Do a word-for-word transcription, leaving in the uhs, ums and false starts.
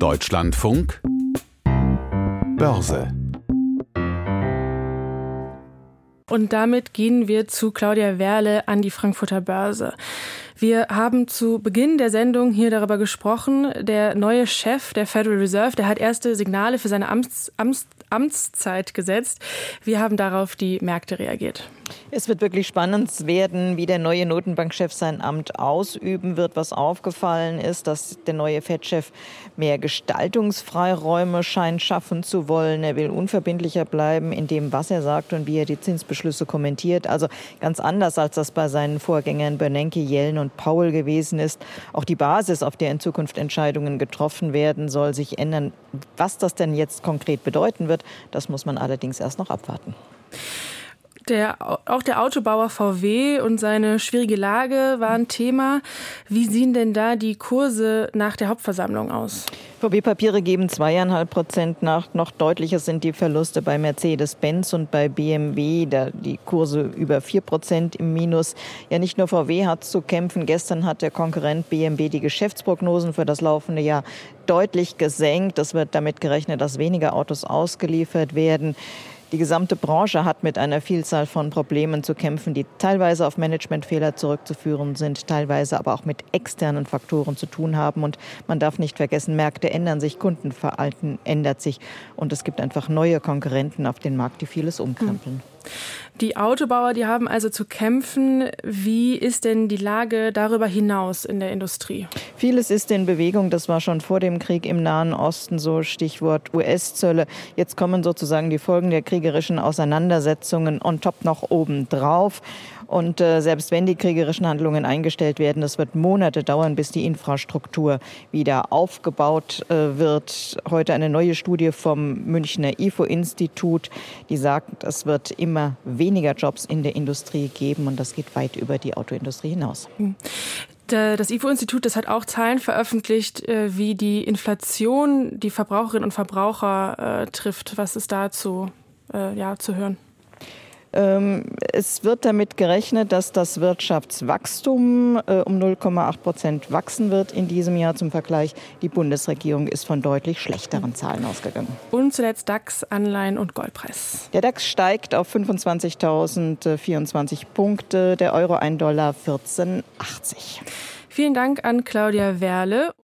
Deutschlandfunk Börse. Und damit gehen wir zu Claudia Werle an die Frankfurter Börse. Wir haben zu Beginn der Sendung hier darüber gesprochen, der neue Chef der Federal Reserve, der hat erste Signale für seine Amts, Amts, Amtszeit gesetzt. Wie haben darauf die Märkte reagiert? Es wird wirklich spannend werden, wie der neue Notenbankchef sein Amt ausüben wird. Was aufgefallen ist, dass der neue Fed-Chef mehr Gestaltungsfreiräume scheint schaffen zu wollen. Er will unverbindlicher bleiben in dem, was er sagt und wie er die Zinsbeschlüsse kommentiert. Also ganz anders, als das bei seinen Vorgängern Bernanke, Yellen und Powell gewesen ist. Auch die Basis, auf der in Zukunft Entscheidungen getroffen werden, soll sich ändern. Was das denn jetzt konkret bedeuten wird, das muss man allerdings erst noch abwarten. Der, auch der Autobauer V W und seine schwierige Lage war ein Thema. Wie sehen denn da die Kurse nach der Hauptversammlung aus? V W-Papiere geben zweieinhalb Prozent nach. Noch deutlicher sind die Verluste bei Mercedes-Benz und bei B M W. Da die Kurse über vier Prozent im Minus. Ja, nicht nur V W hat zu kämpfen. Gestern hat der Konkurrent B M W die Geschäftsprognosen für das laufende Jahr deutlich gesenkt. Es wird damit gerechnet, dass weniger Autos ausgeliefert werden. Die gesamte Branche hat mit einer Vielzahl von Problemen zu kämpfen, die teilweise auf Managementfehler zurückzuführen sind, teilweise aber auch mit externen Faktoren zu tun haben. Und man darf nicht vergessen, Märkte ändern sich, Kundenverhalten ändert sich. Und es gibt einfach neue Konkurrenten auf den Markt, die vieles umkrempeln. Die Autobauer, die haben also zu kämpfen. Wie ist denn die Lage darüber hinaus in der Industrie? Vieles ist in Bewegung. Das war schon vor dem Krieg im Nahen Osten so, Stichwort U S-Zölle. Jetzt kommen sozusagen die Folgen der kriegerischen Auseinandersetzungen on top noch oben drauf. Und äh, selbst wenn die kriegerischen Handlungen eingestellt werden, es wird Monate dauern, bis die Infrastruktur wieder aufgebaut äh, wird. Heute eine neue Studie vom Münchner I F O-Institut, die sagt, es wird immer weniger Jobs in der Industrie geben und das geht weit über die Autoindustrie hinaus. Das I F O-Institut, das hat auch Zahlen veröffentlicht, wie die Inflation die Verbraucherinnen und Verbraucher äh, trifft. Was ist dazu äh, ja, zu hören? Es wird damit gerechnet, dass das Wirtschaftswachstum äh, um null Komma acht Prozent wachsen wird in diesem Jahr. Zum Vergleich, die Bundesregierung ist von deutlich schlechteren Zahlen ausgegangen. Und zuletzt DAX, Anleihen und Goldpreis. Der DAX steigt auf fünfundzwanzigtausendvierundzwanzig Punkte, der Euro ein Dollar vierzehn achtzig. Vielen Dank an Claudia Werle.